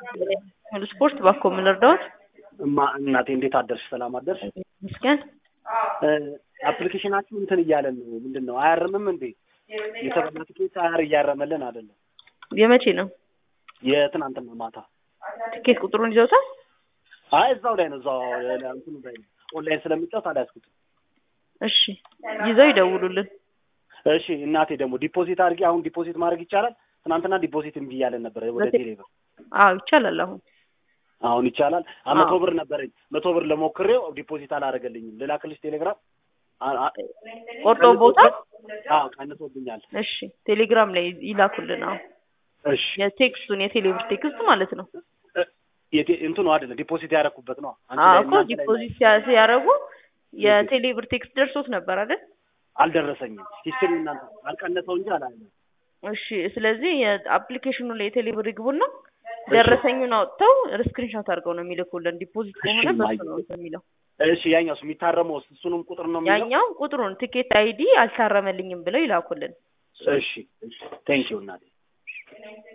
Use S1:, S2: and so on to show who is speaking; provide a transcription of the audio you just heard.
S1: ስፖርት ባኮ ምን ልርዳዎት?
S2: እናቴ እንዴት አደርሽ? ሰላም አደርሽ?
S1: ምስኪን
S2: አፕሊኬሽናችሁ እንትን እያለን ነው። ምንድነው አያርምም እንዴ? የተበላ ትኬት እያረመልን አይደለም።
S1: የመቼ ነው?
S2: የትናንትና ማታ።
S1: ትኬት ቁጥሩን ይዘውታል?
S2: አይ እዛው ላይ ነው፣ እዛው እንትኑ ላይ ነው። ኦንላይን ስለምጫወት አልያዝኩትም።
S1: እሺ ይዘው ይደውሉልን።
S2: እሺ እናቴ ደግሞ ዲፖዚት አድርጊ። አሁን ዲፖዚት ማድረግ ይቻላል? ትናንትና ዲፖዚት እምቢ እያለን ነበር ወደ ቴሌብር።
S1: አዎ ይቻላል።
S2: አሁን ይቻላል። 100 ብር ነበረኝ። 100 ብር ለሞክሬው ዲፖዚት አላደረገልኝም። ልላክልሽ ቴሌግራም
S1: ቆርጦ ቦታ?
S2: አዎ ቀንሶብኛል።
S1: እሺ ቴሌግራም ላይ ይላኩልን። አዎ
S2: እሺ
S1: የቴክስቱን የቴሌብር ቴክስት ማለት ነው።
S2: እንትኑ አይደለም ዲፖዚት ያደረኩበት ነው።
S1: አዎ እኮ ዲፖዚት ሲያደርጉ የቴሌብር ቴክስት ደርሶት ነበር አይደል?
S2: አልደረሰኝም። ሂስትሪ እናንተ አልቀነሰው እንጂ አላለም።
S1: እሺ ስለዚህ የአፕሊኬሽኑ ላይ የቴሌብር ይግቡና ደረሰኙን አውጥተው ስክሪንሾት አድርገው ነው የሚልኩልን። ዲፖዚት ከሆነ በሱ ነው የሚለው።
S2: እሺ ያኛውስ የሚታረመው እሱንም ቁጥር ነው የሚለው?
S1: ያኛው ቁጥሩን ቲኬት አይዲ አልታረመልኝም ብለው ይላኩልን።
S2: እሺ ቴንክ ዩ እናቴ።